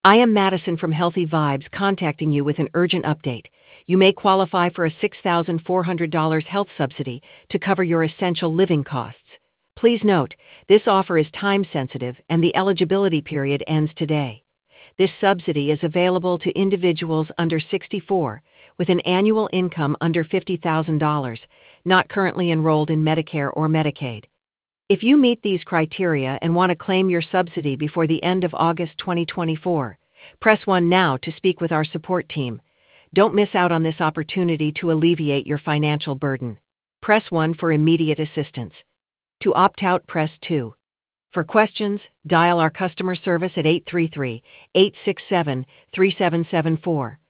I am Madison from Healthy Vibes contacting you with an urgent update. You may qualify for a $6,400 health subsidy to cover your essential living costs. Please note, this offer is time sensitive and the eligibility period ends today. This subsidy is available to individuals under 64 with an annual income under $50,000, not currently enrolled in Medicare or Medicaid. If you meet these criteria and want to claim your subsidy before the end of August 2024, press 1 now to speak with our support team. Don't miss out on this opportunity to alleviate your financial burden. Press 1 for immediate assistance. To opt out, press 2. For questions, dial our customer service at 833-867-3774.